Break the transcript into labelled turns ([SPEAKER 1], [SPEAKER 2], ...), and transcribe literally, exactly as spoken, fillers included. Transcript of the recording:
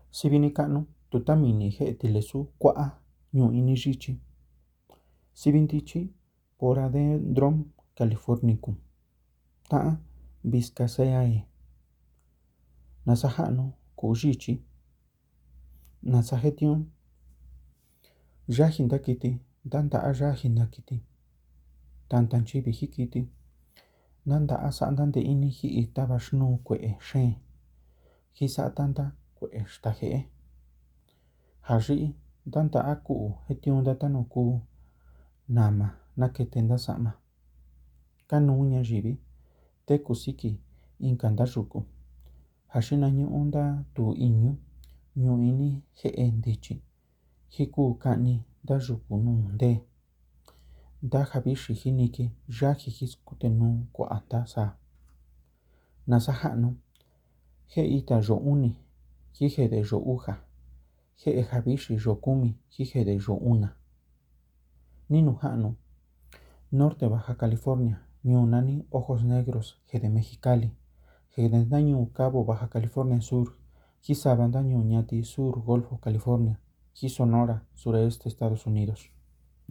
[SPEAKER 1] Sibini ka'nu tutamini je'etilesu kua'a ñuu ini yichi. Sibintichi Poradendron californicum ta'a Biscaceae. Nasaja'nu ku'u yichi. Nasajetiun yaji ndakiti ndanda'a yaji ndakiti tantanchivi jikiti nanda'a sa'a ndante ini ji'i tava xnuu kue'e xeen jisa'a tanta kue'e xtaje'e jayi'i ndanda'a ku'u jetiun ndatanu kuu nama nakete ndasa'ma kanuu ñayivi teku siki inka ndayuku ja xinañu'u ndatu iñu ñuu ini je'e ndichi jikuu ka'ni ndayuku nuu ndee ndaja vixi jiniki yaji jiskutenuu kua'a ndasaa. Nasaja'nu je'ita yoo uni jijede yoo uja je'e ja vixi yoo kumi jijede yoo una. Ninu ja'nu Norte Baja California ñuu nani Ojos Negros jede Mexicali jede ndañuu Cabo Baja California Sur jisava ndañuu ñati Sur Golfo California ji Sonora sureste Estados Unidos.